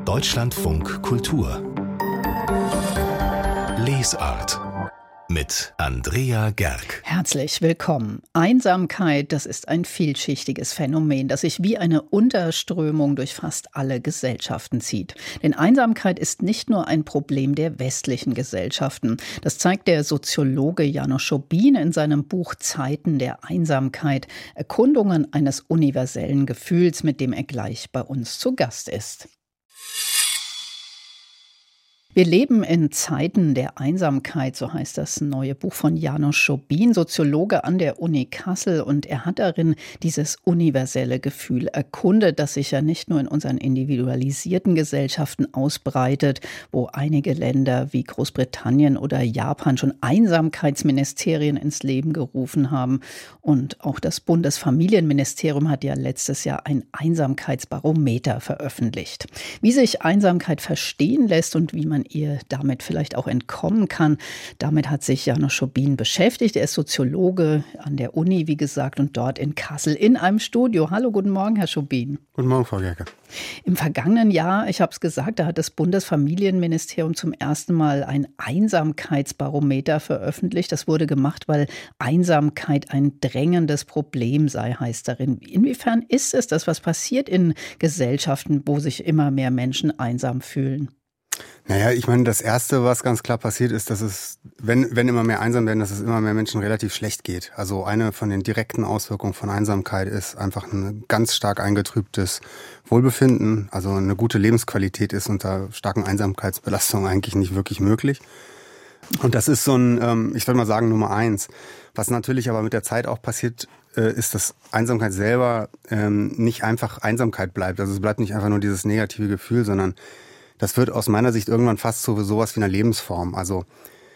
Deutschlandfunk Kultur Lesart mit Andrea Gerg. Herzlich willkommen. Einsamkeit, das ist ein vielschichtiges Phänomen, das sich wie eine Unterströmung durch fast alle Gesellschaften zieht. Denn Einsamkeit ist nicht nur ein Problem der westlichen Gesellschaften. Das zeigt der Soziologe János Schobin in seinem Buch Zeiten der Einsamkeit, Erkundungen eines universellen Gefühls, mit dem er gleich bei uns zu Gast ist. Wir leben in Zeiten der Einsamkeit, so heißt das neue Buch von János Schobin, Soziologe an der Uni Kassel. Und er hat darin dieses universelle Gefühl erkundet, das sich ja nicht nur in unseren individualisierten Gesellschaften ausbreitet, wo einige Länder wie Großbritannien oder Japan schon Einsamkeitsministerien ins Leben gerufen haben. Und auch das Bundesfamilienministerium hat ja letztes Jahr ein Einsamkeitsbarometer veröffentlicht. Wie sich Einsamkeit verstehen lässt und wie man ihr damit vielleicht auch entkommen kann. Damit hat sich János Schobin beschäftigt. Er ist Soziologe an der Uni, wie gesagt, und dort in Kassel in einem Studio. Hallo, guten Morgen, Herr Schobin. Guten Morgen, Frau Gerke. Im vergangenen Jahr, ich habe es gesagt, da hat das Bundesfamilienministerium zum ersten Mal ein Einsamkeitsbarometer veröffentlicht. Das wurde gemacht, weil Einsamkeit ein drängendes Problem sei, heißt darin. Inwiefern ist es das, was passiert in Gesellschaften, wo sich immer mehr Menschen einsam fühlen? Naja, ich meine, das Erste, was ganz klar passiert ist, dass es, wenn immer mehr einsam werden, dass es immer mehr Menschen relativ schlecht geht. Also eine von den direkten Auswirkungen von Einsamkeit ist einfach ein ganz stark eingetrübtes Wohlbefinden. Also eine gute Lebensqualität ist unter starken Einsamkeitsbelastungen eigentlich nicht wirklich möglich. Und das ist so ein, ich würde mal sagen, Nummer 1. Was natürlich aber mit der Zeit auch passiert, ist, dass Einsamkeit selber nicht einfach Einsamkeit bleibt. Also es bleibt nicht einfach nur dieses negative Gefühl, sondern das wird aus meiner Sicht irgendwann fast zu sowas wie einer Lebensform. Also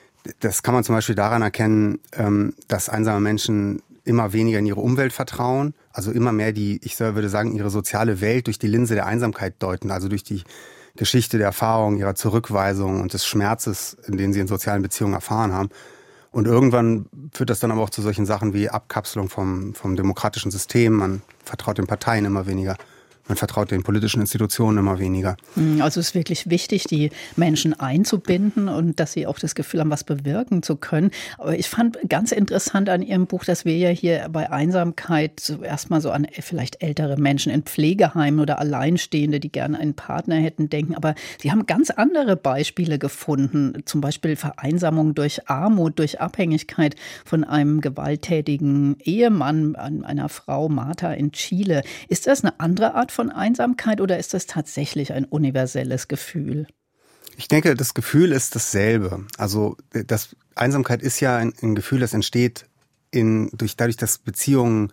das kann man zum Beispiel daran erkennen, dass einsame Menschen immer weniger in ihre Umwelt vertrauen, also immer mehr würde sagen, ihre soziale Welt durch die Linse der Einsamkeit deuten, also durch die Geschichte der Erfahrung, ihrer Zurückweisung und des Schmerzes, in denen sie in sozialen Beziehungen erfahren haben. Und irgendwann führt das dann aber auch zu solchen Sachen wie Abkapselung vom demokratischen System, man vertraut den Parteien immer weniger. Man vertraut den politischen Institutionen immer weniger. Also es ist wirklich wichtig, die Menschen einzubinden und dass sie auch das Gefühl haben, was bewirken zu können. Aber ich fand ganz interessant an Ihrem Buch, dass wir ja hier bei Einsamkeit zuerst mal so an vielleicht ältere Menschen in Pflegeheimen oder Alleinstehende, die gerne einen Partner hätten, denken. Aber Sie haben ganz andere Beispiele gefunden. Zum Beispiel Vereinsamung durch Armut, durch Abhängigkeit von einem gewalttätigen Ehemann, einer Frau, Martha in Chile. Ist das eine andere Art von Einsamkeit oder ist das tatsächlich ein universelles Gefühl? Ich denke, das Gefühl ist dasselbe. Also Einsamkeit ist ja ein Gefühl, das entsteht dadurch, dass Beziehungen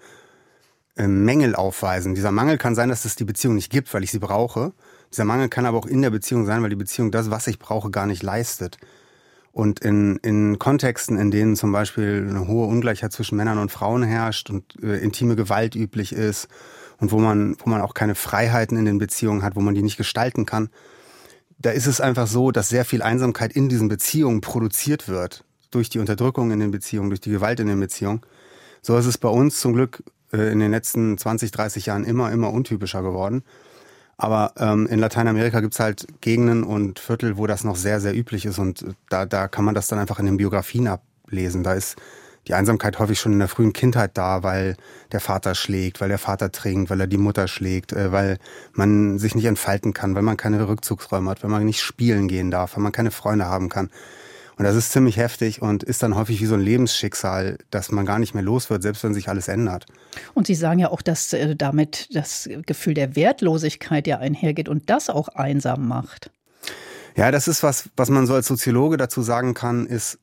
Mängel aufweisen. Dieser Mangel kann sein, dass es die Beziehung nicht gibt, weil ich sie brauche. Dieser Mangel kann aber auch in der Beziehung sein, weil die Beziehung das, was ich brauche, gar nicht leistet. Und in Kontexten, in denen zum Beispiel eine hohe Ungleichheit zwischen Männern und Frauen herrscht und intime Gewalt üblich ist, und wo man auch keine Freiheiten in den Beziehungen hat, wo man die nicht gestalten kann, da ist es einfach so, dass sehr viel Einsamkeit in diesen Beziehungen produziert wird. Durch die Unterdrückung in den Beziehungen, durch die Gewalt in den Beziehungen. So ist es bei uns zum Glück in den letzten 20, 30 Jahren immer untypischer geworden. Aber in Lateinamerika gibt's halt Gegenden und Viertel, wo das noch sehr, sehr üblich ist. Und da kann man das dann einfach in den Biografien ablesen. Da ist die Einsamkeit häufig schon in der frühen Kindheit da, weil der Vater schlägt, weil der Vater trinkt, weil er die Mutter schlägt, weil man sich nicht entfalten kann, weil man keine Rückzugsräume hat, weil man nicht spielen gehen darf, weil man keine Freunde haben kann. Und das ist ziemlich heftig und ist dann häufig wie so ein Lebensschicksal, das man gar nicht mehr los wird, selbst wenn sich alles ändert. Und Sie sagen ja auch, dass damit das Gefühl der Wertlosigkeit ja einhergeht und das auch einsam macht. Ja, das ist was man so als Soziologe dazu sagen kann, ist,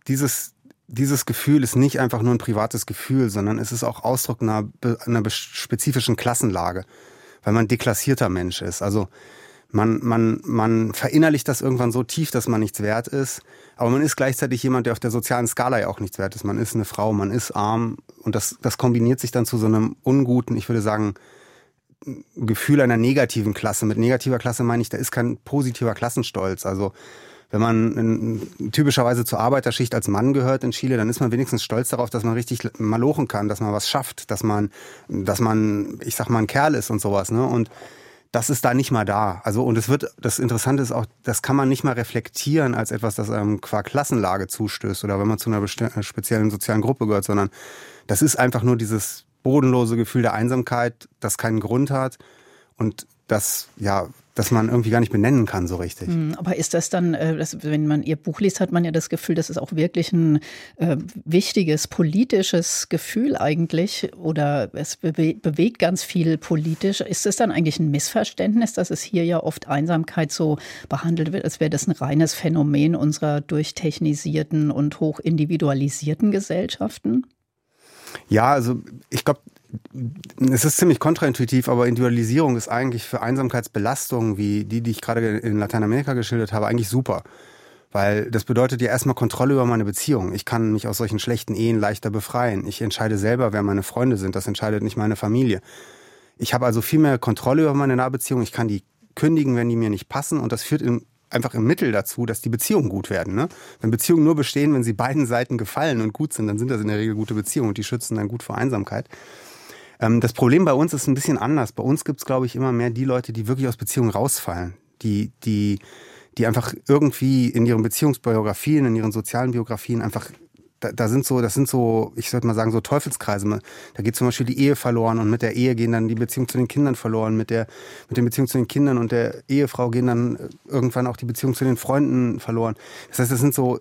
dieses Gefühl ist nicht einfach nur ein privates Gefühl, sondern es ist auch Ausdruck einer spezifischen Klassenlage, weil man deklassierter Mensch ist. Also man verinnerlicht das irgendwann so tief, dass man nichts wert ist, aber man ist gleichzeitig jemand, der auf der sozialen Skala ja auch nichts wert ist. Man ist eine Frau, man ist arm und das kombiniert sich dann zu so einem unguten, ich würde sagen, Gefühl einer negativen Klasse. Mit negativer Klasse meine ich, da ist kein positiver Klassenstolz. Also wenn man typischerweise zur Arbeiterschicht als Mann gehört in Chile, dann ist man wenigstens stolz darauf, dass man richtig malochen kann, dass man was schafft, dass man, ich sag mal, ein Kerl ist und sowas, ne? Und das ist da nicht mal da. Also, und das Interessante ist auch, das kann man nicht mal reflektieren als etwas, das einem qua Klassenlage zustößt oder wenn man zu einer speziellen sozialen Gruppe gehört, sondern das ist einfach nur dieses bodenlose Gefühl der Einsamkeit, das keinen Grund hat und das man irgendwie gar nicht benennen kann so richtig. Aber ist das dann, wenn man Ihr Buch liest, hat man ja das Gefühl, das ist auch wirklich ein wichtiges politisches Gefühl eigentlich oder es bewegt ganz viel politisch. Ist es dann eigentlich ein Missverständnis, dass es hier ja oft Einsamkeit so behandelt wird, als wäre das ein reines Phänomen unserer durchtechnisierten und hochindividualisierten Gesellschaften? Ja, also ich glaube, es ist ziemlich kontraintuitiv, aber Individualisierung ist eigentlich für Einsamkeitsbelastungen wie die ich gerade in Lateinamerika geschildert habe, eigentlich super. Weil das bedeutet ja erstmal Kontrolle über meine Beziehung. Ich kann mich aus solchen schlechten Ehen leichter befreien. Ich entscheide selber, wer meine Freunde sind. Das entscheidet nicht meine Familie. Ich habe also viel mehr Kontrolle über meine Nahbeziehung. Ich kann die kündigen, wenn die mir nicht passen. Und das führt einfach im Mittel dazu, dass die Beziehungen gut werden. Ne? Wenn Beziehungen nur bestehen, wenn sie beiden Seiten gefallen und gut sind, dann sind das in der Regel gute Beziehungen und die schützen dann gut vor Einsamkeit. Das Problem bei uns ist ein bisschen anders. Bei uns gibt es, glaube ich, immer mehr die Leute, die wirklich aus Beziehungen rausfallen. Die einfach irgendwie in ihren Beziehungsbiografien, in ihren sozialen Biografien einfach, das sind so, ich würde mal sagen, so Teufelskreise. Da geht zum Beispiel die Ehe verloren und mit der Ehe gehen dann die Beziehungen zu den Kindern verloren. Mit der Beziehung zu den Kindern und der Ehefrau gehen dann irgendwann auch die Beziehungen zu den Freunden verloren. Das heißt, das sind so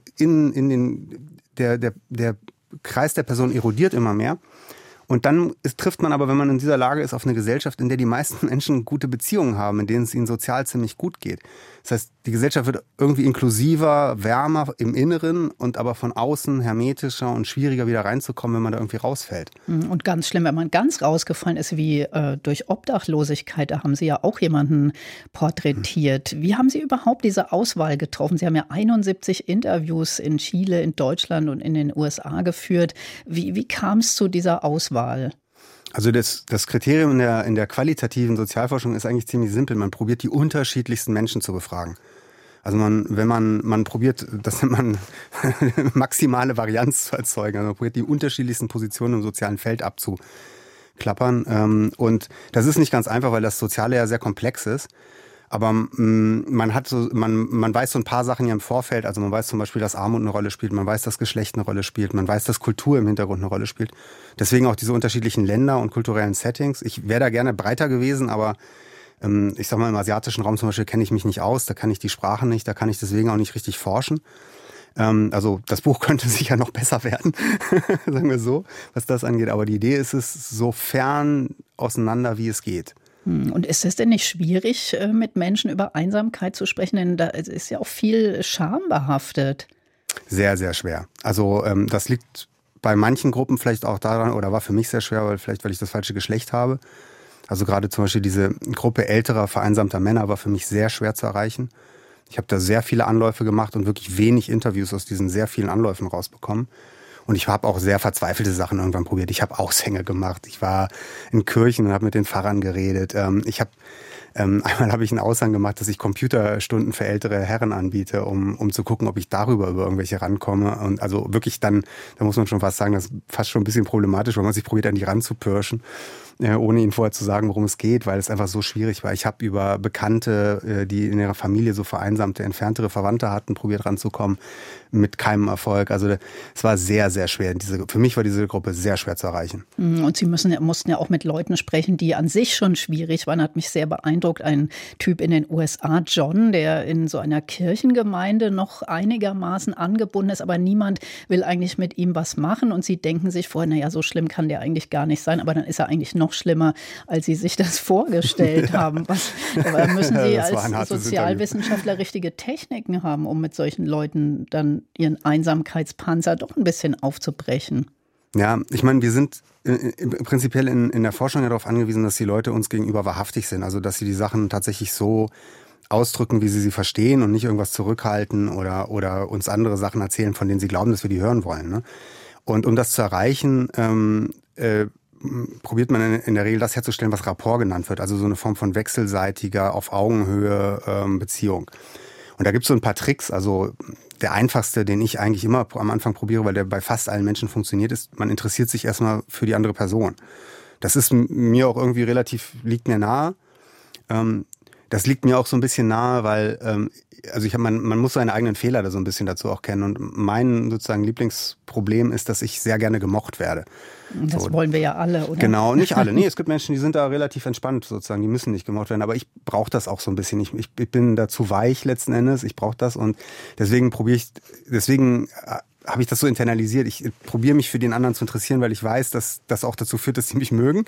der Kreis der Person erodiert immer mehr. Und dann trifft man aber, wenn man in dieser Lage ist, auf eine Gesellschaft, in der die meisten Menschen gute Beziehungen haben, in denen es ihnen sozial ziemlich gut geht. Das heißt, die Gesellschaft wird irgendwie inklusiver, wärmer im Inneren und aber von außen hermetischer und schwieriger wieder reinzukommen, wenn man da irgendwie rausfällt. Und ganz schlimm, wenn man ganz rausgefallen ist, wie durch Obdachlosigkeit, da haben Sie ja auch jemanden porträtiert. Wie haben Sie überhaupt diese Auswahl getroffen? Sie haben ja 71 Interviews in Chile, in Deutschland und in den USA geführt. Wie kam es zu dieser Auswahl? Also das Kriterium in der qualitativen Sozialforschung ist eigentlich ziemlich simpel. Man probiert die unterschiedlichsten Menschen zu befragen. Also wenn man probiert, das nennt man maximale Varianz zu erzeugen. Also man probiert die unterschiedlichsten Positionen im sozialen Feld abzuklappern. Und das ist nicht ganz einfach, weil das Soziale ja sehr komplex ist. Aber man weiß so ein paar Sachen ja im Vorfeld. Also man weiß zum Beispiel, dass Armut eine Rolle spielt. Man weiß, dass Geschlecht eine Rolle spielt. Man weiß, dass Kultur im Hintergrund eine Rolle spielt. Deswegen auch diese unterschiedlichen Länder und kulturellen Settings. Ich wäre da gerne breiter gewesen, aber ich sag mal, im asiatischen Raum zum Beispiel kenne ich mich nicht aus. Da kann ich die Sprache nicht. Da kann ich deswegen auch nicht richtig forschen. Also das Buch könnte sicher noch besser werden, sagen wir so, was das angeht. Aber die Idee ist es, so fern auseinander, wie es geht. Und ist es denn nicht schwierig, mit Menschen über Einsamkeit zu sprechen? Denn da ist ja auch viel Scham behaftet. Sehr, sehr schwer. Also das liegt bei manchen Gruppen vielleicht auch daran, oder war für mich sehr schwer, weil ich das falsche Geschlecht habe. Also gerade zum Beispiel diese Gruppe älterer, vereinsamter Männer war für mich sehr schwer zu erreichen. Ich habe da sehr viele Anläufe gemacht und wirklich wenig Interviews aus diesen sehr vielen Anläufen rausbekommen. Und ich habe auch sehr verzweifelte Sachen irgendwann probiert. Ich habe Aushänge gemacht. Ich war in Kirchen und habe mit den Pfarrern geredet. Einmal habe ich einen Aushang gemacht, dass ich Computerstunden für ältere Herren anbiete, um zu gucken, ob ich darüber über irgendwelche rankomme. Und also wirklich dann, da muss man schon fast sagen, das ist fast schon ein bisschen problematisch, weil man sich probiert, an die ranzupirschen, ohne ihnen vorher zu sagen, worum es geht, weil es einfach so schwierig war. Ich habe über Bekannte, die in ihrer Familie so vereinsamte, entferntere Verwandte hatten, probiert ranzukommen, mit keinem Erfolg. Also es war sehr, sehr schwer. Für mich war diese Gruppe sehr schwer zu erreichen. Und Sie mussten ja auch mit Leuten sprechen, die an sich schon schwierig waren. Hat mich sehr beeindruckt. Ein Typ in den USA, John, der in so einer Kirchengemeinde noch einigermaßen angebunden ist, aber niemand will eigentlich mit ihm was machen. Und Sie denken sich vorher, naja, so schlimm kann der eigentlich gar nicht sein. Aber dann ist er eigentlich noch schlimmer, als Sie sich das vorgestellt haben. Aber müssen Sie als Sozialwissenschaftler richtige Techniken haben, um mit solchen Leuten dann ihren Einsamkeitspanzer doch ein bisschen aufzubrechen? Ja, ich meine, wir sind prinzipiell in der Forschung ja darauf angewiesen, dass die Leute uns gegenüber wahrhaftig sind. Also, dass sie die Sachen tatsächlich so ausdrücken, wie sie verstehen und nicht irgendwas zurückhalten oder uns andere Sachen erzählen, von denen sie glauben, dass wir die hören wollen. Ne? Und um das zu erreichen, probiert man in der Regel das herzustellen, was Rapport genannt wird. Also so eine Form von wechselseitiger, auf Augenhöhe Beziehung. Und da gibt es so ein paar Tricks. Also der einfachste, den ich eigentlich immer am Anfang probiere, weil der bei fast allen Menschen funktioniert, ist, man interessiert sich erstmal für die andere Person. Das ist mir auch irgendwie liegt mir nahe. Das liegt mir auch so ein bisschen nahe, weil man muss seine eigenen Fehler da so ein bisschen dazu auch kennen. Und mein sozusagen Lieblingsproblem ist, dass ich sehr gerne gemocht werde. Das so wollen wir ja alle, oder? Genau, nicht alle. Nee, es gibt Menschen, die sind da relativ entspannt sozusagen, die müssen nicht gemocht werden. Aber ich brauche das auch so ein bisschen. Ich bin da zu weich letzten Endes, ich brauche das und deswegen habe ich das so internalisiert. Ich probiere mich für den anderen zu interessieren, weil ich weiß, dass das auch dazu führt, dass sie mich mögen.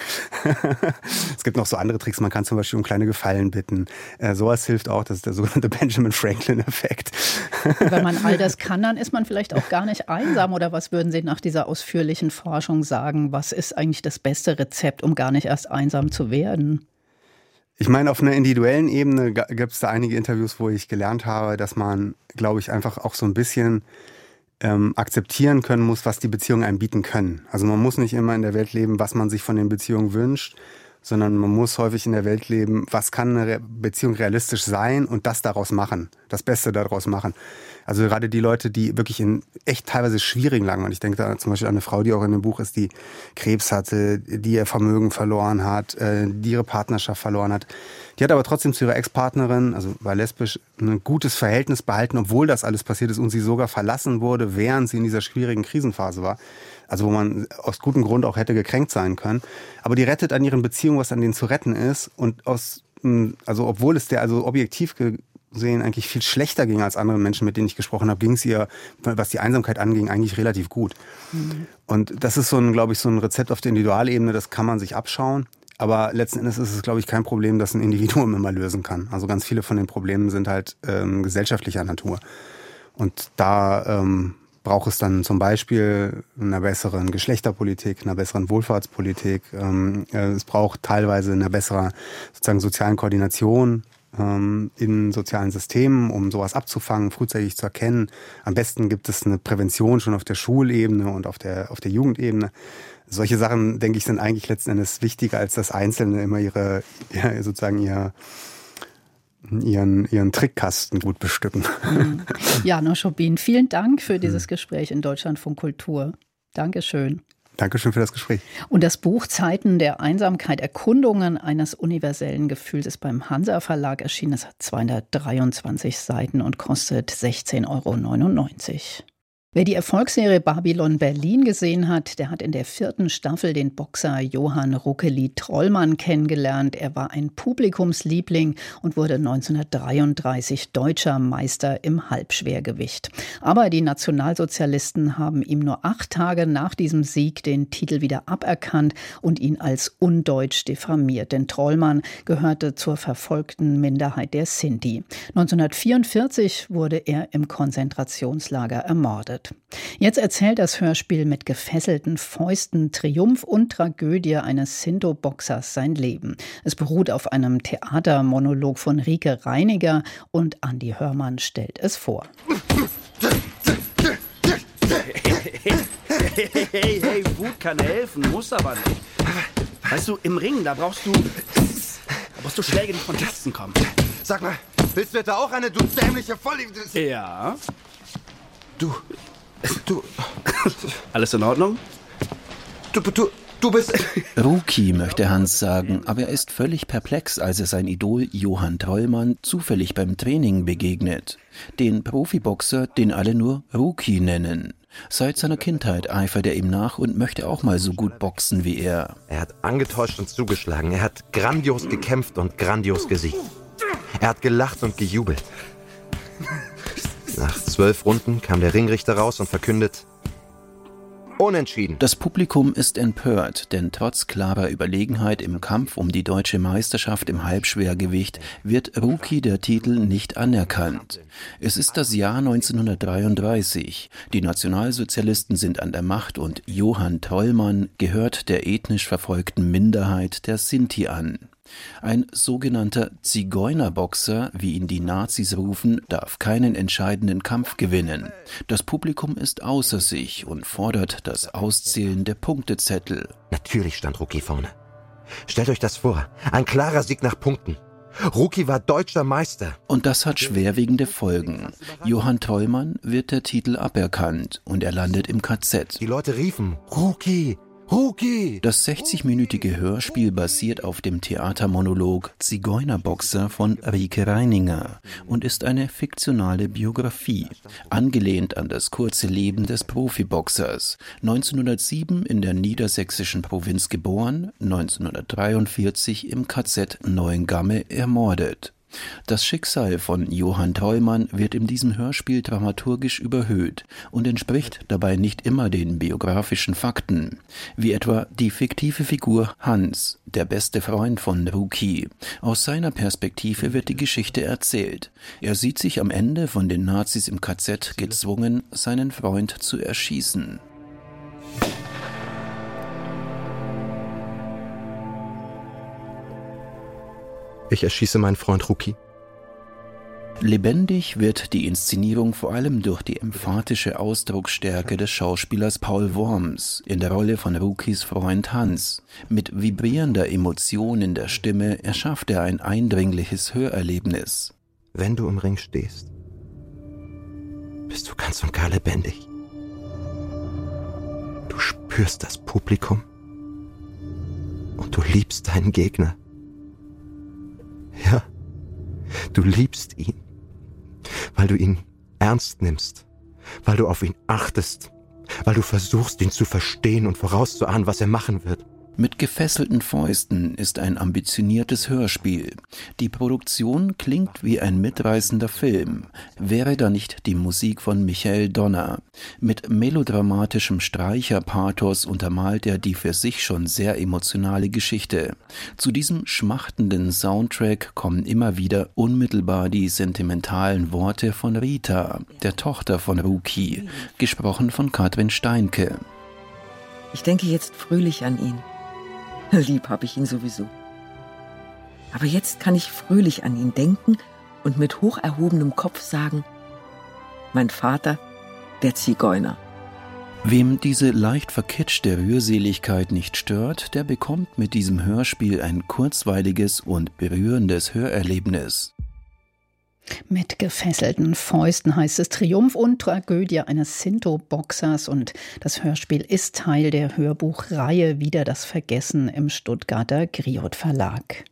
Es gibt noch so andere Tricks. Man kann zum Beispiel um kleine Gefallen bitten. Sowas hilft auch. Das ist der sogenannte Benjamin Franklin-Effekt. Wenn man all das kann, dann ist man vielleicht auch gar nicht einsam. Oder was würden Sie nach dieser ausführlichen Forschung sagen? Was ist eigentlich das beste Rezept, um gar nicht erst einsam zu werden? Ich meine, auf einer individuellen Ebene gibt es da einige Interviews, wo ich gelernt habe, dass man, glaube ich, einfach auch so ein bisschen akzeptieren können muss, was die Beziehungen einem bieten können. Also man muss nicht immer in der Welt leben, was man sich von den Beziehungen wünscht, sondern man muss häufig in der Welt leben, was kann eine Beziehung realistisch sein und das daraus machen, das Beste daraus machen. Also gerade die Leute, die wirklich in echt teilweise schwierigen Lagen waren. Ich denke da zum Beispiel an eine Frau, die auch in dem Buch ist, die Krebs hatte, die ihr Vermögen verloren hat, die ihre Partnerschaft verloren hat. Die hat aber trotzdem zu ihrer Ex-Partnerin, also war lesbisch, ein gutes Verhältnis behalten, obwohl das alles passiert ist und sie sogar verlassen wurde, während sie in dieser schwierigen Krisenphase war. Also wo man aus gutem Grund auch hätte gekränkt sein können. Aber die rettet an ihren Beziehungen, was an denen zu retten ist. Und obwohl es objektiv gesehen eigentlich viel schlechter ging als andere Menschen, mit denen ich gesprochen habe, ging es ihr, was die Einsamkeit anging, eigentlich relativ gut. Mhm. Und das ist glaube ich, so ein Rezept auf der Individualebene, das kann man sich abschauen. Aber letzten Endes ist es, glaube ich, kein Problem, das ein Individuum immer lösen kann. Also ganz viele von den Problemen sind halt gesellschaftlicher Natur. Und da braucht es dann zum Beispiel einer besseren Geschlechterpolitik, einer besseren Wohlfahrtspolitik. Es braucht teilweise eine bessere sozusagen sozialen Koordination in sozialen Systemen, um sowas abzufangen, frühzeitig zu erkennen. Am besten gibt es eine Prävention schon auf der Schulebene und auf der Jugendebene. Solche Sachen, denke ich, sind eigentlich letzten Endes wichtiger, als dass Einzelne immer ihren Trickkasten gut bestücken. János Schobin, vielen Dank für dieses Gespräch in Deutschlandfunk Kultur. Dankeschön. Dankeschön für das Gespräch. Und das Buch Zeiten der Einsamkeit, Erkundungen eines universellen Gefühls ist beim Hansa Verlag erschienen. Es hat 223 Seiten und kostet 16,99 €. Wer die Erfolgsserie Babylon Berlin gesehen hat, der hat in der 4. Staffel den Boxer Johann Ruckeli Trollmann kennengelernt. Er war ein Publikumsliebling und wurde 1933 deutscher Meister im Halbschwergewicht. Aber die Nationalsozialisten haben ihm nur 8 Tage nach diesem Sieg den Titel wieder aberkannt und ihn als undeutsch diffamiert. Denn Trollmann gehörte zur verfolgten Minderheit der Sinti. 1944 wurde er im Konzentrationslager ermordet. Jetzt erzählt das Hörspiel mit gefesselten Fäusten Triumph und Tragödie eines Sinto-Boxers sein Leben. Es beruht auf einem Theatermonolog von Rike Reiniger und Andi Hörmann stellt es vor. Hey, Wut kann helfen, muss aber nicht. Weißt du, im Ring, da brauchst du Schläge, die von Tasten kommen. Sag mal, willst du etwa auch eine, du dämliche Vollidiot? Ja. Du. Alles in Ordnung? Du bist... Ruki, möchte Hans sagen, aber er ist völlig perplex, als er sein Idol Johann Trollmann zufällig beim Training begegnet. Den Profiboxer, den alle nur Ruki nennen. Seit seiner Kindheit eifert er ihm nach und möchte auch mal so gut boxen wie er. Er hat angetäuscht und zugeschlagen. Er hat grandios gekämpft und grandios gesiegt. Er hat gelacht und gejubelt. Nach 12 Runden kam der Ringrichter raus und verkündet: Unentschieden. Das Publikum ist empört, denn trotz klarer Überlegenheit im Kampf um die deutsche Meisterschaft im Halbschwergewicht wird Ruki der Titel nicht anerkannt. Es ist das Jahr 1933. Die Nationalsozialisten sind an der Macht und Johann Trollmann gehört der ethnisch verfolgten Minderheit der Sinti an. Ein sogenannter Zigeunerboxer, wie ihn die Nazis rufen, darf keinen entscheidenden Kampf gewinnen. Das Publikum ist außer sich und fordert das Auszählen der Punktezettel. Natürlich stand Ruki vorne. Stellt euch das vor, ein klarer Sieg nach Punkten. Ruki war deutscher Meister. Und das hat schwerwiegende Folgen. Johann Trollmann wird der Titel aberkannt und er landet im KZ. Die Leute riefen: Ruki, Ruki! Das 60-minütige Hörspiel basiert auf dem Theatermonolog Zigeunerboxer von Rike Reininger und ist eine fiktionale Biografie, angelehnt an das kurze Leben des Profiboxers, 1907 in der niedersächsischen Provinz geboren, 1943 im KZ Neuengamme ermordet. Das Schicksal von Johann Trollmann wird in diesem Hörspiel dramaturgisch überhöht und entspricht dabei nicht immer den biografischen Fakten, wie etwa die fiktive Figur Hans, der beste Freund von Ruki. Aus seiner Perspektive wird die Geschichte erzählt. Er sieht sich am Ende von den Nazis im KZ gezwungen, seinen Freund zu erschießen. Ich erschieße meinen Freund Ruki. Lebendig wird die Inszenierung vor allem durch die emphatische Ausdrucksstärke des Schauspielers Paul Worms in der Rolle von Rukis Freund Hans. Mit vibrierender Emotion in der Stimme erschafft er ein eindringliches Hörerlebnis. Wenn du im Ring stehst, bist du ganz und gar lebendig. Du spürst das Publikum und du liebst deinen Gegner. Ja, du liebst ihn, weil du ihn ernst nimmst, weil du auf ihn achtest, weil du versuchst, ihn zu verstehen und vorauszuahnen, was er machen wird. Mit gefesselten Fäusten ist ein ambitioniertes Hörspiel. Die Produktion klingt wie ein mitreißender Film, wäre da nicht die Musik von Michael Donner. Mit melodramatischem Streicherpathos untermalt er die für sich schon sehr emotionale Geschichte. Zu diesem schmachtenden Soundtrack kommen immer wieder unmittelbar die sentimentalen Worte von Rita, der Tochter von Ruki, gesprochen von Katrin Steinke. Ich denke jetzt fröhlich an ihn. Lieb habe ich ihn sowieso. Aber jetzt kann ich fröhlich an ihn denken und mit hoch erhobenem Kopf sagen, mein Vater, der Zigeuner. Wem diese leicht verkitschte Rührseligkeit nicht stört, der bekommt mit diesem Hörspiel ein kurzweiliges und berührendes Hörerlebnis. Mit gefesselten Fäusten heißt es Triumph und Tragödie eines Sinto-Boxers, und das Hörspiel ist Teil der Hörbuchreihe Wieder das Vergessen im Stuttgarter Griot Verlag.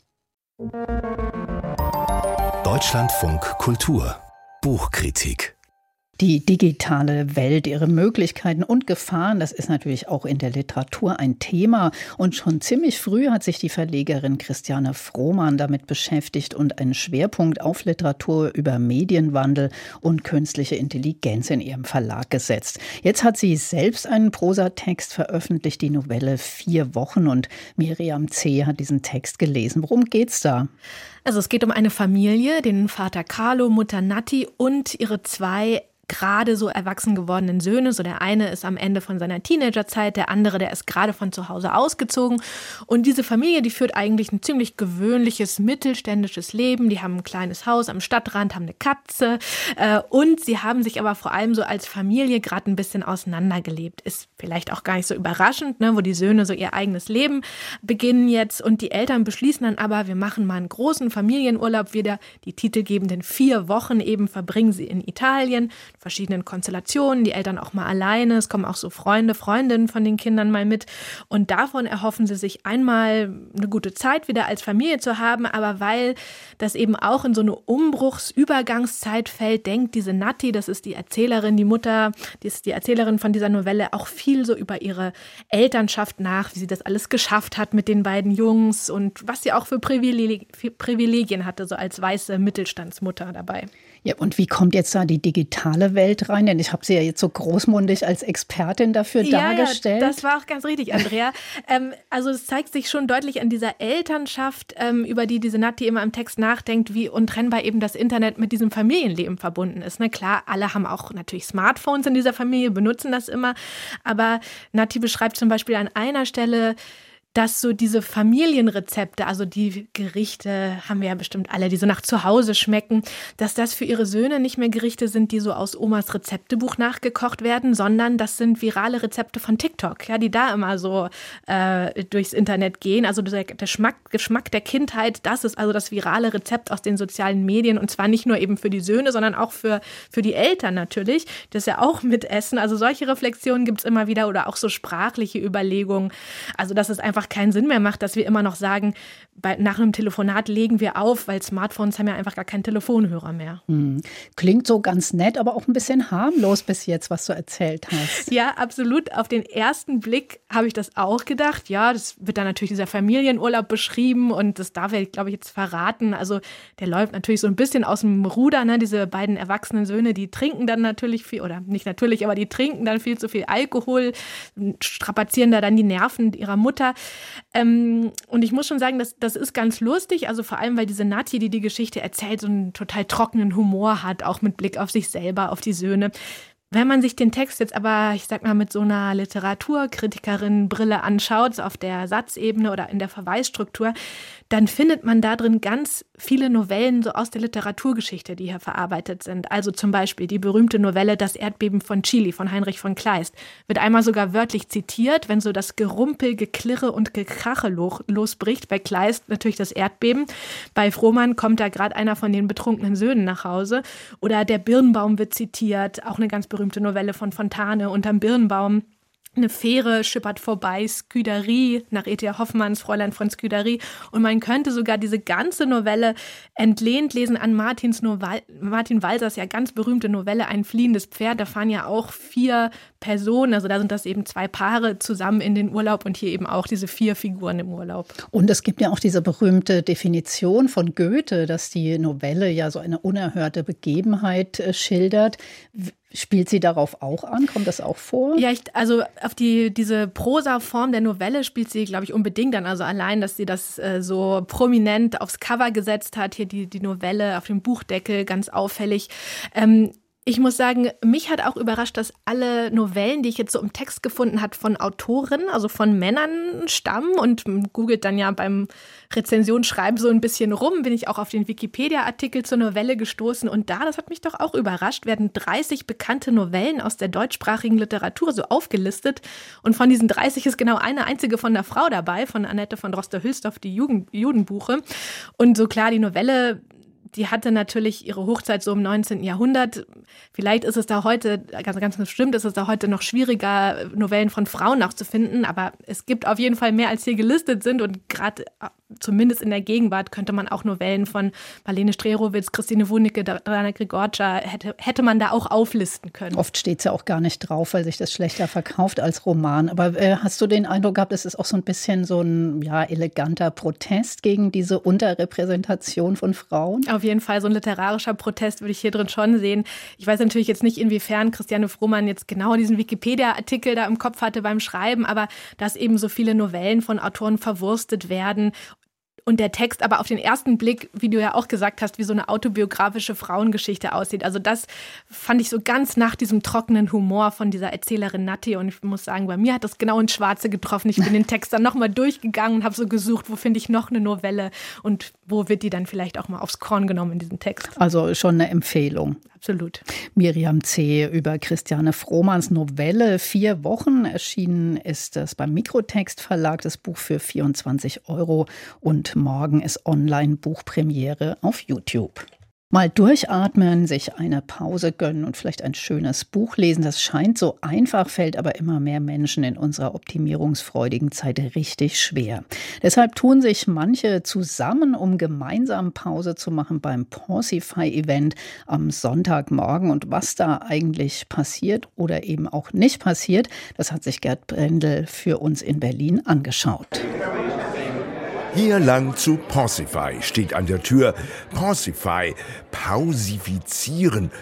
Deutschlandfunk Kultur Buchkritik. Die digitale Welt, ihre Möglichkeiten und Gefahren, das ist natürlich auch in der Literatur ein Thema. Und schon ziemlich früh hat sich die Verlegerin Christiane Frohmann damit beschäftigt und einen Schwerpunkt auf Literatur über Medienwandel und künstliche Intelligenz in ihrem Verlag gesetzt. Jetzt hat sie selbst einen Prosatext veröffentlicht, die Novelle 4 Wochen. Und Miriam C. hat diesen Text gelesen. Worum geht's da? Also es geht um eine Familie, den Vater Carlo, Mutter Natti und ihre 2 gerade so erwachsen gewordenen Söhne. So der eine ist am Ende von seiner Teenagerzeit, der andere, der ist gerade von zu Hause ausgezogen. Und diese Familie, die führt eigentlich ein ziemlich gewöhnliches, mittelständisches Leben. Die haben ein kleines Haus am Stadtrand, haben eine Katze. Und sie haben sich aber vor allem so als Familie gerade ein bisschen auseinandergelebt. Ist vielleicht auch gar nicht so überraschend, ne, wo die Söhne so ihr eigenes Leben beginnen jetzt. Und die Eltern beschließen dann aber, wir machen mal einen großen Familienurlaub wieder. Die titelgebenden 4 Wochen eben verbringen sie in Italien. Verschiedenen Konstellationen, die Eltern auch mal alleine, es kommen auch so Freunde, Freundinnen von den Kindern mal mit, und davon erhoffen sie sich einmal eine gute Zeit wieder als Familie zu haben, aber weil das eben auch in so eine Umbruchsübergangszeit fällt, denkt diese Natti, das ist die Erzählerin, die Mutter, die ist die Erzählerin von dieser Novelle, auch viel so über ihre Elternschaft nach, wie sie das alles geschafft hat mit den beiden Jungs und was sie auch für Privilegien hatte, so als weiße Mittelstandsmutter dabei. Ja, und wie kommt jetzt da die digitale Welt rein? Denn ich habe sie ja jetzt so großmundig als Expertin dafür dargestellt. Ja, das war auch ganz richtig, Andrea. Also es zeigt sich schon deutlich an dieser Elternschaft, über die diese Natti immer im Text nachdenkt, wie untrennbar eben das Internet mit diesem Familienleben verbunden ist. Ne? Klar, alle haben auch natürlich Smartphones in dieser Familie, benutzen das immer. Aber Natti beschreibt zum Beispiel an einer Stelle dass so diese Familienrezepte, also die Gerichte haben wir ja bestimmt alle, die so nach zu Hause schmecken, dass das für ihre Söhne nicht mehr Gerichte sind, die so aus Omas Rezeptebuch nachgekocht werden, sondern das sind virale Rezepte von TikTok, ja, die da immer so durchs Internet gehen. Also der Geschmack der Kindheit, das ist also das virale Rezept aus den sozialen Medien und zwar nicht nur eben für die Söhne, sondern auch für die Eltern natürlich, das ja auch mitessen. Also solche Reflexionen gibt es immer wieder oder auch so sprachliche Überlegungen. Also dass es einfach keinen Sinn mehr macht, dass wir immer noch sagen, nach einem Telefonat legen wir auf, weil Smartphones haben ja einfach gar keinen Telefonhörer mehr. Klingt so ganz nett, aber auch ein bisschen harmlos bis jetzt, was du erzählt hast. Ja, absolut. Auf den ersten Blick habe ich das auch gedacht. Ja, das wird dann natürlich dieser Familienurlaub beschrieben und das darf ich, glaube ich, jetzt verraten. Also der läuft natürlich so ein bisschen aus dem Ruder, ne? Diese beiden erwachsenen Söhne, die trinken dann natürlich viel, oder nicht natürlich, aber die trinken dann viel zu viel Alkohol, strapazieren da dann die Nerven ihrer Mutter. Und ich muss schon sagen, das ist ganz lustig, also vor allem, weil diese Nati, die Geschichte erzählt, so einen total trockenen Humor hat, auch mit Blick auf sich selber, auf die Söhne. Wenn man sich den Text jetzt aber, ich sag mal, mit so einer Literaturkritikerin-Brille anschaut, so auf der Satzebene oder in der Verweisstruktur, dann findet man da drin ganz viele Novellen so aus der Literaturgeschichte, die hier verarbeitet sind. Also zum Beispiel die berühmte Novelle Das Erdbeben von Chile von Heinrich von Kleist. Wird einmal sogar wörtlich zitiert, wenn so das Gerumpel, Geklirre und Gekrache losbricht. Bei Kleist natürlich das Erdbeben. Bei Frohmann kommt da gerade einer von den betrunkenen Söhnen nach Hause. Oder Der Birnbaum wird zitiert, auch eine ganz berühmte Novelle von Fontane, Unterm Birnbaum. Eine Fähre schippert vorbei, Sküderie, nach E.T.A. Hoffmanns Fräulein von Sküderie. Und man könnte sogar diese ganze Novelle entlehnt lesen an Martin Walsers ja ganz berühmte Novelle Ein fliehendes Pferd. Da fahren ja auch 4 Personen, also da sind das eben 2 Paare zusammen in den Urlaub und hier eben auch diese 4 Figuren im Urlaub. Und es gibt ja auch diese berühmte Definition von Goethe, dass die Novelle ja so eine unerhörte Begebenheit schildert. Spielt sie darauf auch an? Kommt das auch vor? Ja, also auf diese Prosa-Form der Novelle spielt sie, glaube ich, unbedingt an. Also allein, dass sie das so prominent aufs Cover gesetzt hat, hier die Novelle auf dem Buchdeckel, ganz auffällig. Ich muss sagen, mich hat auch überrascht, dass alle Novellen, die ich jetzt so im Text gefunden habe, von Autorinnen, also von Männern stammen. Und googelt dann ja beim Rezensionsschreiben so ein bisschen rum, bin ich auch auf den Wikipedia-Artikel zur Novelle gestoßen. Und das hat mich doch auch überrascht, werden 30 bekannte Novellen aus der deutschsprachigen Literatur so aufgelistet. Und von diesen 30 ist genau eine einzige von der Frau dabei, von Annette von Droste-Hülsdorf, die Judenbuche. Und so klar, die Novelle, die hatte natürlich ihre Hochzeit so im 19. Jahrhundert. Vielleicht ist es da heute, ganz bestimmt ist es da heute noch schwieriger, Novellen von Frauen auch zu finden. Aber es gibt auf jeden Fall mehr, als hier gelistet sind. Und gerade zumindest in der Gegenwart könnte man auch Novellen von Marlene Strerowitz, Christine Wunicke, Drana Grigorcia, hätte man da auch auflisten können. Oft steht es ja auch gar nicht drauf, weil sich das schlechter verkauft als Roman. Aber hast du den Eindruck gehabt, es ist auch so ein bisschen so ein eleganter Protest gegen diese Unterrepräsentation von Frauen? Auf jeden Fall so ein literarischer Protest würde ich hier drin schon sehen. Ich weiß natürlich jetzt nicht, inwiefern Christiane Frohmann jetzt genau diesen Wikipedia-Artikel da im Kopf hatte beim Schreiben, aber dass eben so viele Novellen von Autoren verwurstet werden und der Text aber auf den ersten Blick, wie du ja auch gesagt hast, wie so eine autobiografische Frauengeschichte aussieht. Also das fand ich so ganz nach diesem trockenen Humor von dieser Erzählerin Nati. Und ich muss sagen, bei mir hat das genau ins Schwarze getroffen. Ich bin den Text dann nochmal durchgegangen und habe so gesucht, wo finde ich noch eine Novelle und wo wird die dann vielleicht auch mal aufs Korn genommen in diesem Text. Also schon eine Empfehlung. Absolut. Miriam C. über Christiane Frohmanns Novelle 4 Wochen. Erschienen ist es beim Mikrotext Verlag, das Buch für 24 € und morgen ist Online-Buchpremiere auf YouTube. Mal durchatmen, sich eine Pause gönnen und vielleicht ein schönes Buch lesen. Das scheint so einfach, fällt aber immer mehr Menschen in unserer optimierungsfreudigen Zeit richtig schwer. Deshalb tun sich manche zusammen, um gemeinsam Pause zu machen beim Pausify-Event am Sonntagmorgen. Und was da eigentlich passiert oder eben auch nicht passiert, das hat sich Gerd Brendel für uns in Berlin angeschaut. Hier lang zu Pausify steht an der Tür. Pausify, pausifizieren.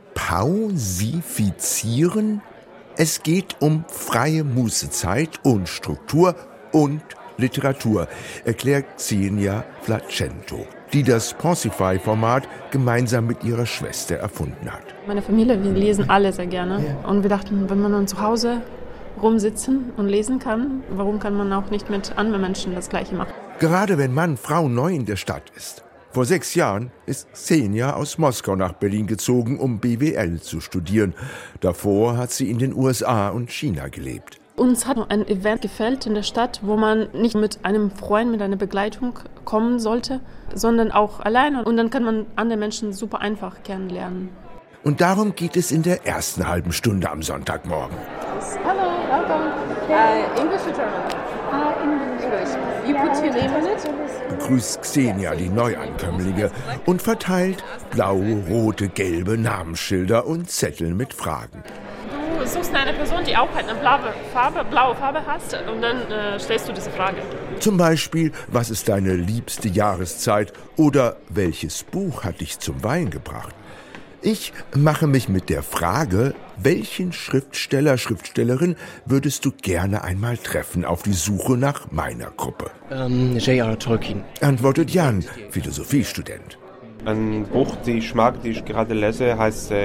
Pausifizieren? Es geht um freie Mußezeit und Struktur und Literatur, erklärt Xenia Flacento, die das Pausify-Format gemeinsam mit ihrer Schwester erfunden hat. Meine Familie, wir lesen alle sehr gerne. Und wir dachten, wenn man dann zu Hause rumsitzen und lesen kann, warum kann man auch nicht mit anderen Menschen das Gleiche machen? Gerade wenn Mann, Frau neu in der Stadt ist. Vor 6 Jahren ist Xenia aus Moskau nach Berlin gezogen, um BWL zu studieren. Davor hat sie in den USA und China gelebt. Uns hat ein Event gefällt in der Stadt, wo man nicht mit einem Freund, mit einer Begleitung kommen sollte, sondern auch alleine. Und dann kann man andere Menschen super einfach kennenlernen. Und darum geht es in der ersten halben Stunde am Sonntagmorgen. Hello, welcome. English or German? English. You put your name in it? Begrüßt Xenia die Neuankömmlinge und verteilt blaue, rote, gelbe Namensschilder und Zettel mit Fragen. Du suchst eine Person, die auch eine blaue Farbe hast, und dann stellst du diese Frage. Zum Beispiel, was ist deine liebste Jahreszeit oder welches Buch hat dich zum Wein gebracht? Ich mache mich mit der Frage, welchen Schriftsteller, Schriftstellerin würdest du gerne einmal treffen, auf die Suche nach meiner Gruppe? J.R. Tolkien. Antwortet Jan, Philosophiestudent. Ein Buch, die ich mag, die ich gerade lese, heißt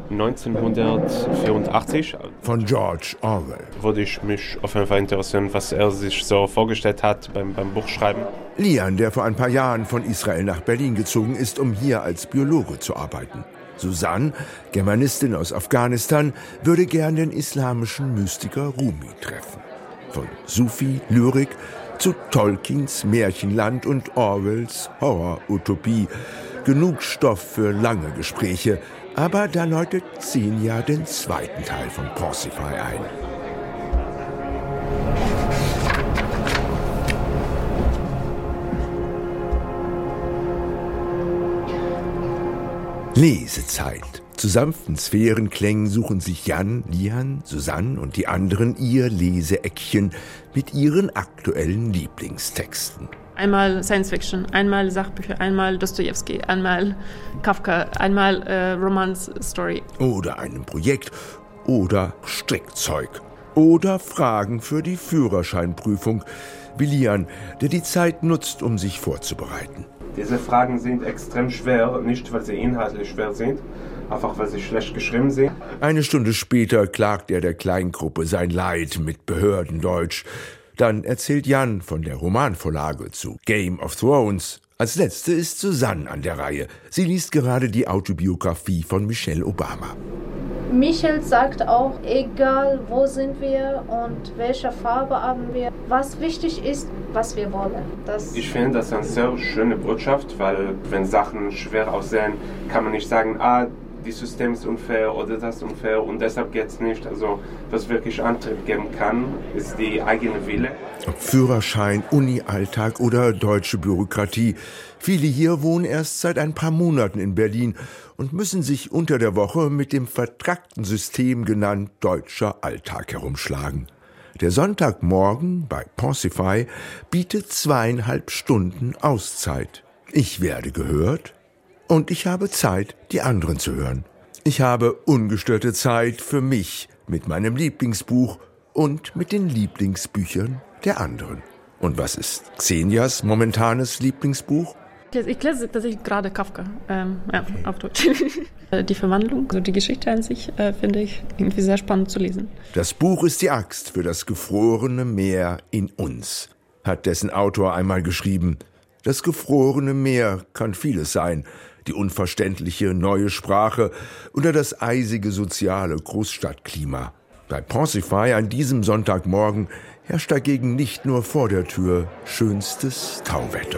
1984. Von George Orwell. Würde ich mich auf jeden Fall interessieren, was er sich so vorgestellt hat beim Buchschreiben. Lian, der vor ein paar Jahren von Israel nach Berlin gezogen ist, um hier als Biologe zu arbeiten. Susanne, Germanistin aus Afghanistan, würde gern den islamischen Mystiker Rumi treffen. Von Sufi, Lyrik zu Tolkiens Märchenland und Orwells Horror-Utopie. Genug Stoff für lange Gespräche, aber da läutet Xenia den zweiten Teil von Parsifal ein. Lesezeit. Zu sanften Sphärenklängen suchen sich Jan, Lian, Susanne und die anderen ihr Leseeckchen mit ihren aktuellen Lieblingstexten. Einmal Science Fiction, einmal Sachbücher, einmal Dostojewski, einmal Kafka, einmal Romance-Story. Oder einem Projekt oder Strickzeug. Oder Fragen für die Führerscheinprüfung, wie Lian, der die Zeit nutzt, um sich vorzubereiten. Diese Fragen sind extrem schwer, nicht weil sie inhaltlich schwer sind, einfach weil sie schlecht geschrieben sind. Eine Stunde später klagt er der Kleingruppe sein Leid mit Behördendeutsch. Dann erzählt Jan von der Romanvorlage zu Game of Thrones. Als letzte ist Susanne an der Reihe. Sie liest gerade die Autobiografie von Michelle Obama. Michelle sagt auch, egal wo sind wir und welche Farbe haben wir, was wichtig ist, was wir wollen. Ich finde das eine sehr schöne Botschaft, weil wenn Sachen schwer aussehen, kann man nicht sagen, das System ist unfair oder das ist unfair und deshalb geht es nicht. Also was wirklich Antrieb geben kann, ist die eigene Wille. Ob Führerschein, Uni-Alltag oder deutsche Bürokratie. Viele hier wohnen erst seit ein paar Monaten in Berlin und müssen sich unter der Woche mit dem vertrackten System genannt deutscher Alltag herumschlagen. Der Sonntagmorgen bei Parsifal bietet 2,5 Stunden Auszeit. Ich werde gehört und ich habe Zeit, die anderen zu hören. Ich habe ungestörte Zeit für mich mit meinem Lieblingsbuch und mit den Lieblingsbüchern der anderen. Und was ist Xenias momentanes Lieblingsbuch? Ich lese tatsächlich gerade Kafka, auf Deutsch. Die Verwandlung, also die Geschichte an sich, finde ich irgendwie sehr spannend zu lesen. Das Buch ist die Axt für das gefrorene Meer in uns, hat dessen Autor einmal geschrieben. Das gefrorene Meer kann vieles sein. Die unverständliche neue Sprache oder das eisige soziale Großstadtklima. Bei Parsifal an diesem Sonntagmorgen herrscht dagegen nicht nur vor der Tür schönstes Tauwetter.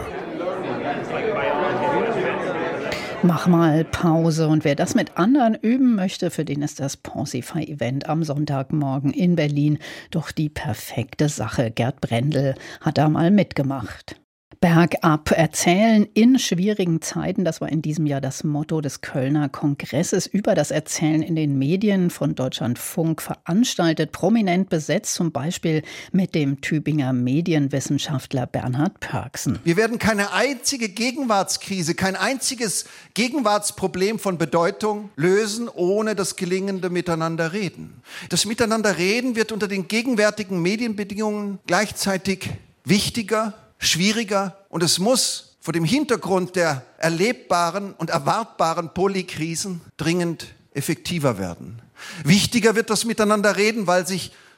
Mach mal Pause. Und wer das mit anderen üben möchte, für den ist das Parsifal-Event am Sonntagmorgen in Berlin doch die perfekte Sache. Gerd Brendel hat da mal mitgemacht. Bergab erzählen in schwierigen Zeiten, das war in diesem Jahr das Motto des Kölner Kongresses über das Erzählen in den Medien von Deutschlandfunk veranstaltet, prominent besetzt, zum Beispiel mit dem Tübinger Medienwissenschaftler Bernhard Pörksen. Wir werden keine einzige Gegenwartskrise, kein einziges Gegenwartsproblem von Bedeutung lösen, ohne das gelingende Miteinanderreden. Das Miteinanderreden wird unter den gegenwärtigen Medienbedingungen gleichzeitig wichtiger, schwieriger und es muss vor dem Hintergrund der erlebbaren und erwartbaren Polykrisen dringend effektiver werden. Wichtiger wird das Miteinanderreden, weil sich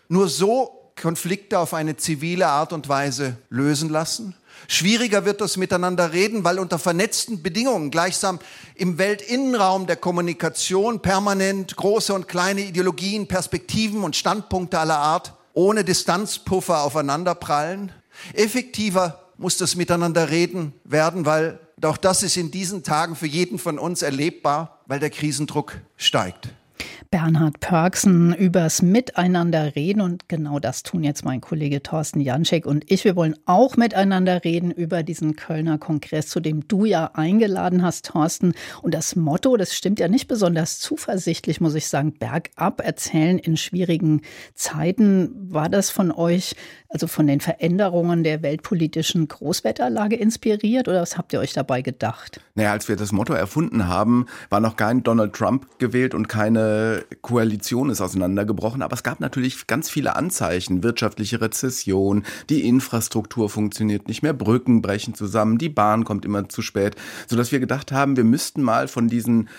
nur so Konflikte auf eine zivile Art und Weise lösen lassen. Schwieriger wird das Miteinanderreden, weil unter vernetzten Bedingungen gleichsam im Weltinnenraum der Kommunikation permanent große und kleine Ideologien, Perspektiven und Standpunkte aller Art ohne Distanzpuffer aufeinanderprallen. Effektiver muss das Miteinanderreden werden, weil auch das ist in diesen Tagen für jeden von uns erlebbar, weil der Krisendruck steigt. Bernhard Pörksen übers Miteinander reden, und genau das tun jetzt mein Kollege Thorsten Janschek und ich. Wir wollen auch miteinander reden über diesen Kölner Kongress, zu dem du ja eingeladen hast, Thorsten. Und das Motto, das stimmt ja nicht besonders zuversichtlich, muss ich sagen, bergab erzählen in schwierigen Zeiten. War das von euch, also von den Veränderungen der weltpolitischen Großwetterlage inspiriert, oder was habt ihr euch dabei gedacht? Naja, als wir das Motto erfunden haben, war noch kein Donald Trump gewählt und keine Koalition ist auseinandergebrochen. Aber es gab natürlich ganz viele Anzeichen. Wirtschaftliche Rezession, die Infrastruktur funktioniert nicht mehr, Brücken brechen zusammen, die Bahn kommt immer zu spät. Sodass wir gedacht haben, wir müssten mal von diesen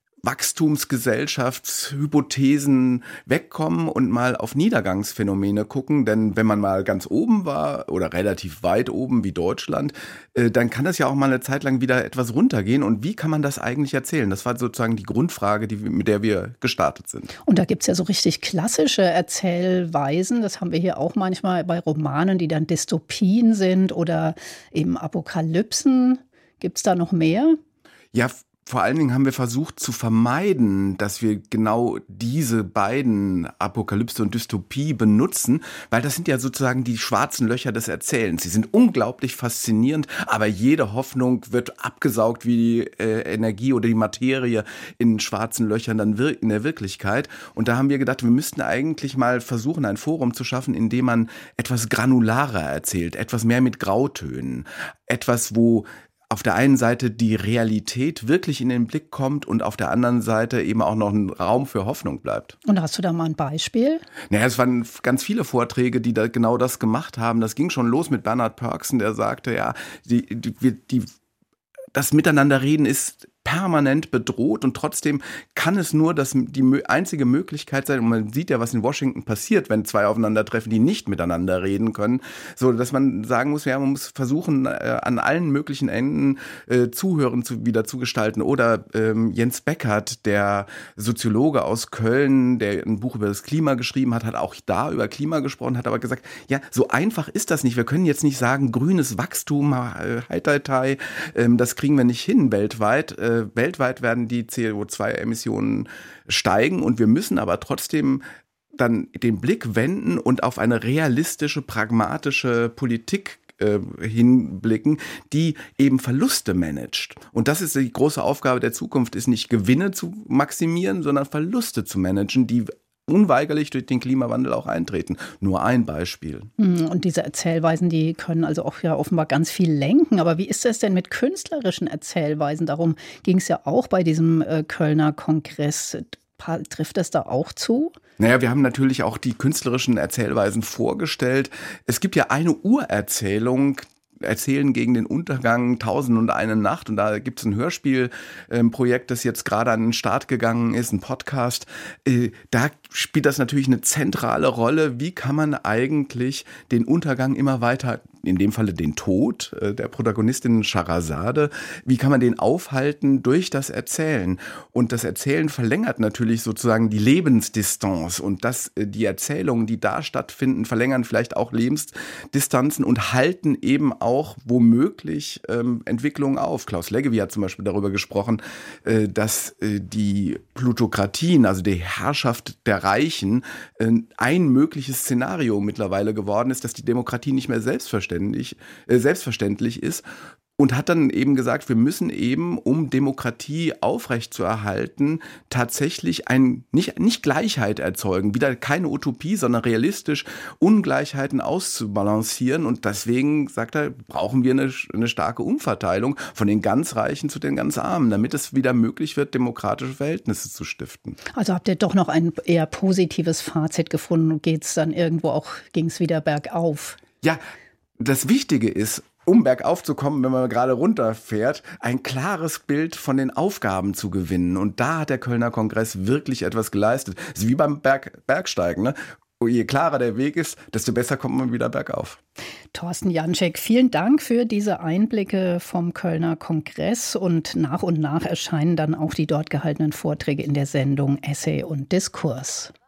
Wachstumsgesellschaftshypothesen wegkommen und mal auf Niedergangsphänomene gucken. Denn wenn man mal ganz oben war oder relativ weit oben wie Deutschland, dann kann das ja auch mal eine Zeit lang wieder etwas runtergehen. Und wie kann man das eigentlich erzählen? Das war sozusagen die Grundfrage, mit der wir gestartet sind. Und da gibt's ja so richtig klassische Erzählweisen. Das haben wir hier auch manchmal bei Romanen, die dann Dystopien sind oder eben Apokalypsen. Gibt's da noch mehr? Ja, vor allen Dingen haben wir versucht zu vermeiden, dass wir genau diese beiden, Apokalypse und Dystopie, benutzen, weil das sind ja sozusagen die schwarzen Löcher des Erzählens. Sie sind unglaublich faszinierend, aber jede Hoffnung wird abgesaugt wie die Energie oder die Materie in schwarzen Löchern dann in der Wirklichkeit. Und da haben wir gedacht, wir müssten eigentlich mal versuchen, ein Forum zu schaffen, in dem man etwas granularer erzählt, etwas mehr mit Grautönen, etwas, wo auf der einen Seite die Realität wirklich in den Blick kommt und auf der anderen Seite eben auch noch ein Raum für Hoffnung bleibt. Und hast du da mal ein Beispiel? Naja, es waren ganz viele Vorträge, die da genau das gemacht haben. Das ging schon los mit Bernhard Pörksen, der sagte, ja, das Miteinanderreden ist permanent bedroht und trotzdem kann es nur die einzige Möglichkeit sein, und man sieht ja, was in Washington passiert, wenn zwei aufeinandertreffen, die nicht miteinander reden können, so dass man sagen muss, ja, man muss versuchen, an allen möglichen Enden Zuhören wieder zu gestalten. Oder Jens Beckert, der Soziologe aus Köln, der ein Buch über das Klima geschrieben hat, hat auch da über Klima gesprochen, hat aber gesagt, ja, so einfach ist das nicht. Wir können jetzt nicht sagen, grünes Wachstum, Heitai, das kriegen wir nicht hin weltweit. Weltweit werden die CO2-Emissionen steigen und wir müssen aber trotzdem dann den Blick wenden und auf eine realistische, pragmatische Politik hinblicken, die eben Verluste managt. Und das ist die große Aufgabe der Zukunft, ist nicht Gewinne zu maximieren, sondern Verluste zu managen, die unweigerlich durch den Klimawandel auch eintreten. Nur ein Beispiel. Und diese Erzählweisen, die können also auch ja offenbar ganz viel lenken. Aber wie ist das denn mit künstlerischen Erzählweisen? Darum ging es ja auch bei diesem Kölner Kongress. Trifft das da auch zu? Naja, wir haben natürlich auch die künstlerischen Erzählweisen vorgestellt. Es gibt ja eine Urerzählung, Erzählen gegen den Untergang, 1001 Nacht. Und da gibt es ein Hörspielprojekt, das jetzt gerade an den Start gegangen ist, ein Podcast. Da spielt das natürlich eine zentrale Rolle. Wie kann man eigentlich den Untergang immer weiter, in dem Falle den Tod der Protagonistin Scheherazade, wie kann man den aufhalten durch das Erzählen? Und das Erzählen verlängert natürlich sozusagen die Lebensdistanz. Und die Erzählungen, die da stattfinden, verlängern vielleicht auch Lebensdistanzen und halten eben auch womöglich Entwicklungen auf. Klaus Leggevi hat zum Beispiel darüber gesprochen, dass die Plutokratien, also die Herrschaft der Reichen, ein mögliches Szenario mittlerweile geworden ist, dass die Demokratie nicht mehr selbstverständlich ist. Und hat dann eben gesagt, wir müssen eben, um Demokratie aufrechtzuerhalten, tatsächlich nicht Gleichheit erzeugen. Wieder keine Utopie, sondern realistisch Ungleichheiten auszubalancieren. Und deswegen, sagt er, brauchen wir eine starke Umverteilung von den ganz Reichen zu den ganz Armen, damit es wieder möglich wird, demokratische Verhältnisse zu stiften. Also habt ihr doch noch ein eher positives Fazit gefunden und ging es wieder bergauf? Ja, das Wichtige ist, um bergauf zu kommen, wenn man gerade runterfährt, ein klares Bild von den Aufgaben zu gewinnen. Und da hat der Kölner Kongress wirklich etwas geleistet. Das ist wie beim Bergsteigen, ne? je klarer der Weg ist, desto besser kommt man wieder bergauf. Thorsten Janczek, vielen Dank für diese Einblicke vom Kölner Kongress. Und nach erscheinen dann auch die dort gehaltenen Vorträge in der Sendung Essay und Diskurs.